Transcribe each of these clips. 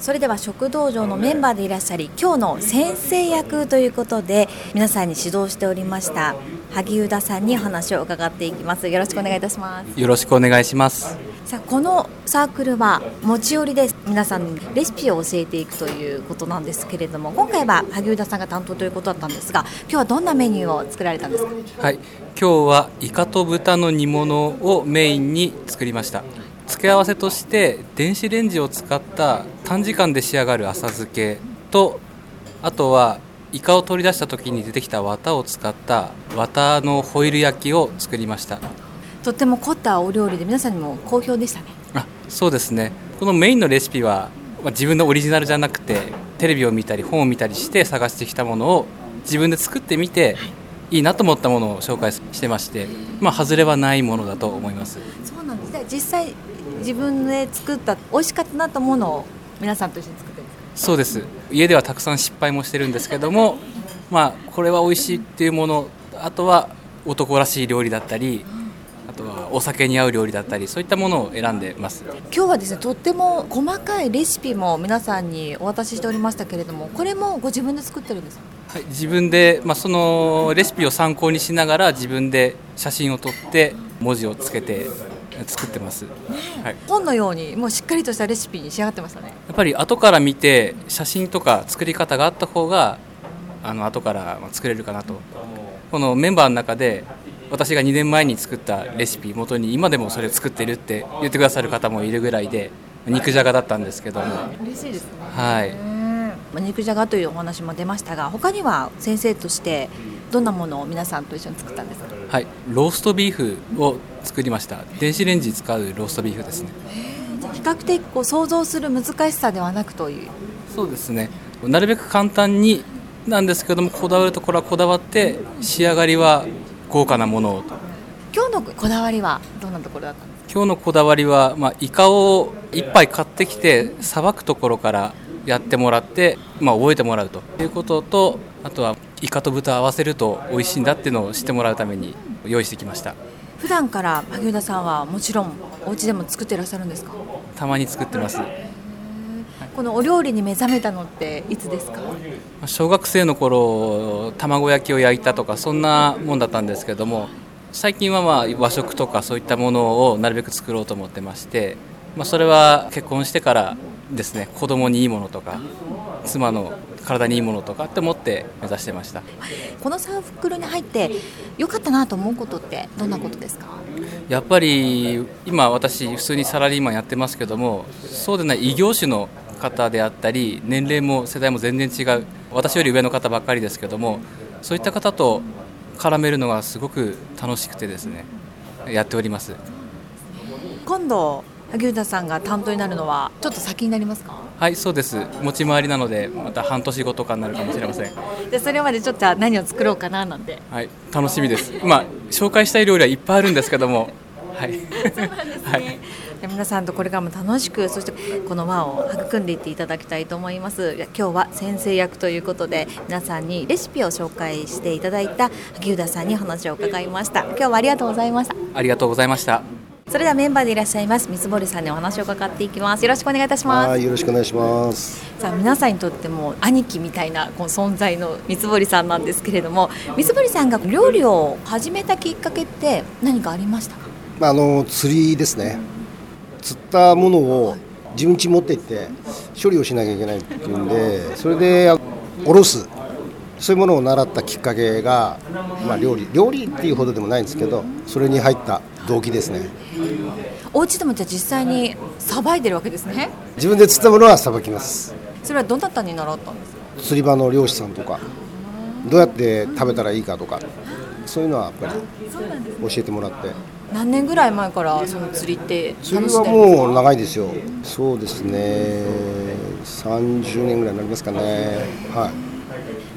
それでは食道場のメンバーでいらっしゃり、今日の先生役ということで皆さんに指導しておりました萩生田さんにお話を伺っていきます。よろしくお願いいたします。 よろしくお願いします。 さあ、このサークルは持ち寄りで皆さんにレシピを教えていくということなんですけれども、今回は萩生田さんが担当ということだったんですが、今日はどんなメニューを作られたんですか？ はい、今日はイカと豚の煮物をメインに作りました。付け合わせとして電子レンジを使った短時間で仕上がる浅漬けと、あとはイカを取り出した時に出てきた綿を使った綿のホイル焼きを作りました。 とっても凝ったお料理で皆さんにも好評でしたね。 そうですね。このメインのレシピは、自分のオリジナルじゃなくてテレビを見たり本を見たりして探してきたものを自分で作ってみて、いいなと思ったものを紹介してまして、外れはないものだと思います。 そうなんですね。実際自分で作った美味しかったなと思うのを皆さんと一緒に作ってるんですか？ そうです。家ではたくさん失敗もしてるんですけども、これは美味しいっていうもの、あとは男らしい料理だったり、あとはお酒に合う料理だったり、そういったものを選んでます。 今日はですね、とっても細かいレシピも皆さんにお渡ししておりましたけれども、これもご自分で作ってるんですか？ はい、自分で、そのレシピを参考にしながら自分で写真を撮って文字をつけて作ってます。はい、 本のようにもうしっかりとしたレシピに仕上がってましたね。 やっぱり後から見て写真とか作り方があった方が後から作れるかなと。このメンバーの中で私が2年前に作ったレシピ元に今でもそれを作ってるって言ってくださる方もいるぐらいで、肉じゃがだったんですけども。 嬉しいですね。 はい、 肉じゃがというお話も出ましたが、他には先生としてどんなものを皆さんと一緒に作ったんですか？ はい、ローストビーフを作りました。電子レンジ使うローストビーフですね。 比較的想像する難しさではなくという。 そうですね。なるべく簡単になんですけども、こだわるところはこだわって仕上がりは豪華なものをと。 今日のこだわりはどんなところだったんですか？ 今日のこだわりは、イカを1杯買ってきてさばくところからやってもらって、覚えてもらうということと、あとはイカと豚合わせると美味しいんだっていうのを知ってもらうために用意してきました。 普段から萩生田さんはもちろんお家でも作っていらっしゃるんですか？ たまに作ってます。 このお料理に目覚めたのっていつですか？ 小学生の頃卵焼きを焼いたとかそんなもんだったんですけども、最近は和食とかそういったものをなるべく作ろうと思ってまして、それは結婚してからですね。子供にいいものとか妻の体にいいものとかって思って目指してました。 このサークルに入って良かったなと思うことってどんなことですか？ やっぱり今私普通にサラリーマンやってますけども、そうでない異業種の方であったり、年齢も世代も全然違う、私より上の方ばっかりですけども、そういった方と絡めるのがすごく楽しくてですね、やっております。 今度萩生田さんが担当になるのはちょっと先になりますか？ はい、そうです。持ち回りなのでまた半年後とかになるかもしれません。 でそれまでちょっと何を作ろうかななんて。 はい、楽しみです。紹介したい料理はいっぱいあるんですけども、はい、 そうなんですね。はい、皆さんとこれからも楽しく、そしてこの輪を育んでいっていただきたいと思います。今日は先生役ということで皆さんにレシピを紹介していただいた萩生田さんに話を伺いました。今日はありがとうございました。 ありがとうございました。 それではメンバーでいらっしゃいます三堀さんにお話を伺っていきます。よろしくお願いいたします。 よろしくお願いします。 さあ、皆さんにとっても兄貴みたいなこの存在の三堀さんなんですけれども、三堀さんが料理を始めたきっかけって何かありましたか？ 釣りですね。釣ったものを自分家持って行って処理をしなきゃいけないっていうんで、それでおろす、そういうものを習ったきっかけが、料理っていうほどでもないんですけど、それに入った動機ですね。 お家でもじゃあ実際にさばいてるわけですね。 自分で釣ったものはさばきます。 それはどなたに習ったんですか？ 釣り場の漁師さんとか、どうやって食べたらいいかとか、そういうのはやっぱり教えてもらって。 何年ぐらい前からその釣りって楽しんでるんですか？ 釣りはもう長いですよ。そうですね、30年ぐらいになりますかね。はい。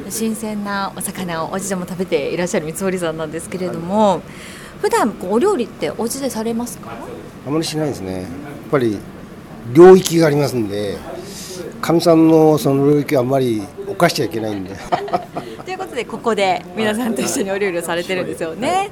新鮮なお魚をお家でも食べていらっしゃる三堀さんなんですけれども、普段お料理ってお家でされますか？ あまりしないですね。やっぱり領域がありますんで、かみさんのその領域はあんまり犯しちゃいけないんでということでここで皆さんと一緒にお料理をされてるんですよね。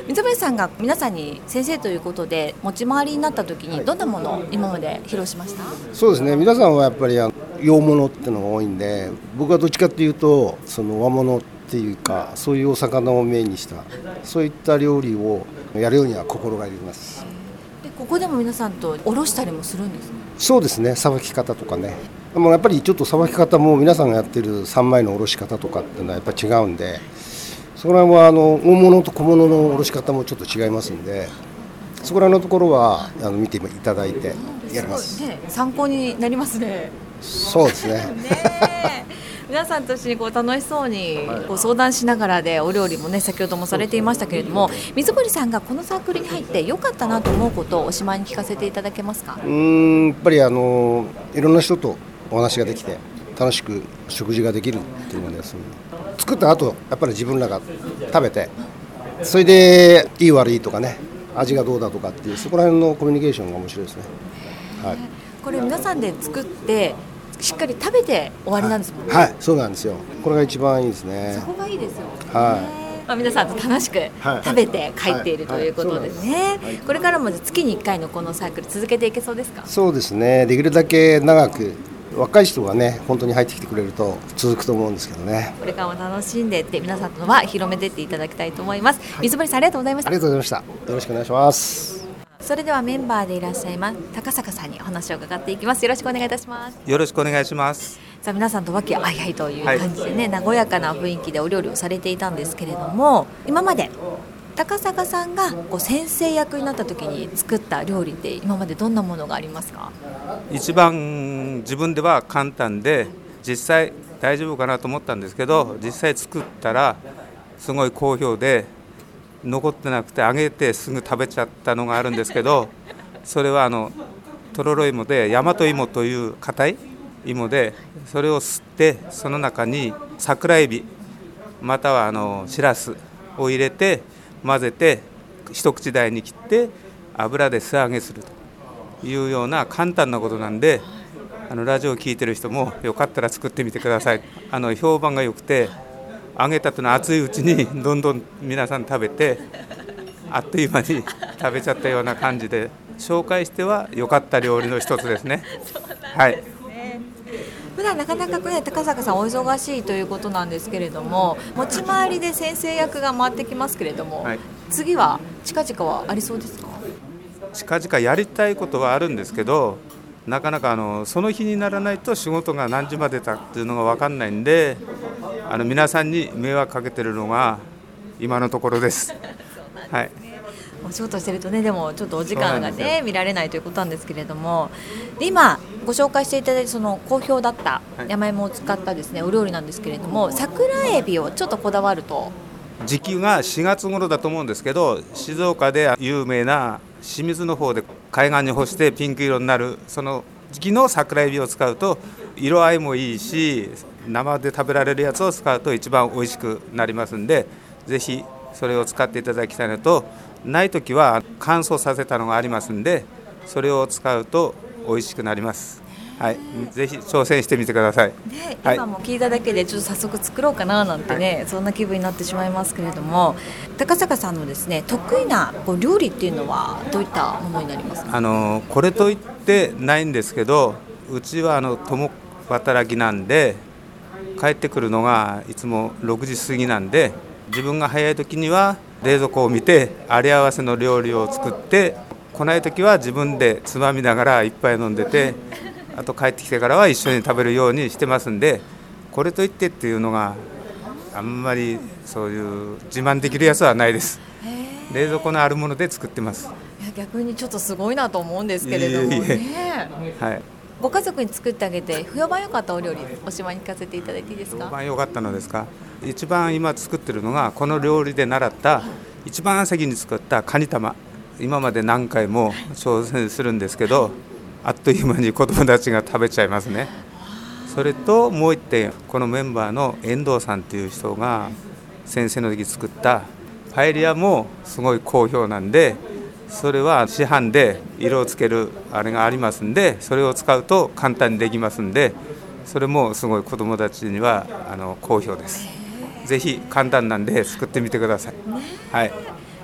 水堀さんが皆さんに先生ということで持ち回りになった時にどんなものを今まで披露しました？ そうですね、皆さんはやっぱり洋物っていうのが多いんで、僕はどっちかっていうとその和物っていうか、そういうお魚をメインにしたそういった料理をやるようには心がけます。 でここでも皆さんとおろしたりもするんですか？ そうですね、さばき方とかね、もうやっぱりちょっとさばき方も皆さんがやってる三枚のおろし方とかっていうのはやっぱり違うんで、そこら辺は大物と小物のおろし方もちょっと違いますんで、そこらのところは見ていただいてやります。 すごいね、参考になりますね。 そうですね。 ね皆さんと一緒に楽しそうに相談しながらでお料理もね、先ほどもされていましたけれども、水堀さんがこのサークルに入って良かったなと思うことをおしまいに聞かせていただけますか？ やっぱりいろんな人とお話ができて楽しく食事ができるっていうのですね。作った後やっぱり自分らが食べて、それでいい悪いとかね、味がどうだとかっていう、そこら辺のコミュニケーションが面白いですね。はい、 これ皆さんで作ってしっかり食べて終わりなんですもんね。 はい、そうなんですよ。これが一番いいですね。 そこがいいですよ。 はい皆さんと楽しく食べて帰っているということですね。これからも月に1回のこのサークル続けていけそうですか？ そうですね、できるだけ長く、若い人がね本当に入ってきてくれると続くと思うんですけどね。 これからも楽しんでいって皆さんとは広めていっていただきたいと思います。水堀さん、ありがとうございました。 ありがとうございました。よろしくお願いします。 それではメンバーでいらっしゃいます高坂さんにお話を伺っていきます。よろしくお願いいたします。 よろしくお願いします。 さあ皆さんと和気あいあいという感じでね、和やかな雰囲気でお料理をされていたんですけれども、今まで高坂さんが先生役になった時に作った料理って今までどんなものがありますか？ 一番自分では簡単で実際大丈夫かなと思ったんですけど、実際作ったらすごい好評で、残ってなくて揚げてすぐ食べちゃったのがあるんですけど、それはとろろ芋で大和芋という硬い芋で、それを吸ってその中に桜エビまたはしらすを入れて混ぜて一口大に切って油で素揚げするというような簡単なことなんで、ラジオを聞いてる人もよかったら作ってみてください。評判が良くて、揚げたての熱いうちにどんどん皆さん食べて、あっという間に食べちゃったような感じで、紹介しては良かった料理の一つですね。はい。 普段なかなか高坂さんお忙しいということなんですけれども、持ち回りで先生役が回ってきますけれども、 はい、 次は近々はありそうですか？ 近々やりたいことはあるんですけど、なかなかその日にならないと仕事が何時までだっていうのが分かんないんで、皆さんに迷惑かけてるのが今のところです。はい。 お仕事してるとね、でもちょっとお時間がね見られないということなんですけれども、で今ご紹介していただいたその好評だった山芋を使ったですね、お料理なんですけれども、桜エビをちょっとこだわると、 時期が4月頃だと思うんですけど、静岡で有名な清水の方で海岸に干してピンク色になるその時期の桜エビを使うと色合いもいいし、生で食べられるやつを使うと一番美味しくなりますんで、ぜひそれを使っていただきたいのと、ないときは乾燥させたのがありますんで、それを使うと美味しくなります。はい、ぜひ挑戦してみてください。 はい、今も聞いただけでちょっと早速作ろうかななんてね、はい、そんな気分になってしまいますけれども、高坂さんのですね得意な料理っていうのはどういったものになりますか？ これといってないんですけど、うちは共働きなんで、帰ってくるのがいつも6時過ぎなんで、自分が早い時には冷蔵庫を見てあり合わせの料理を作って、来ない時は自分でつまみながら一杯飲んでて、あと帰ってきてからは一緒に食べるようにしてますんで、これといってっていうのがあんまりそういう自慢できるやつはないです。冷蔵庫のあるもので作ってます。 いや逆にちょっとすごいなと思うんですけれどもね。 はい、 ご家族に作ってあげて評判良かったお料理おしまいに聞かせていただいていいですか？ 評判良かったのですか？一番今作ってるのがこの料理で習った一番先に作ったカニ玉、今まで何回も挑戦するんですけど、あっという間に子どもたちが食べちゃいますね。それともう一点、このメンバーの遠藤さんという人が先生の時作ったパエリアもすごい好評なんで、それは市販で色をつけるあれがありますんで、それを使うと簡単にできますんで、それもすごい子どもたちには好評です。ぜひ簡単なんで作ってみてください。はい。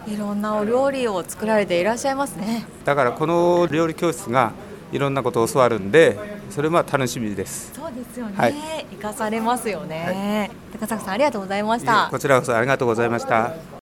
いろんなお料理を作られていらっしゃいますね。 だからこの料理教室がいろんなことを教わるんで、それは楽しみです。 そうですよね、 はい、 生かされますよね、高坂さんありがとうございました。 こちらこそありがとうございました。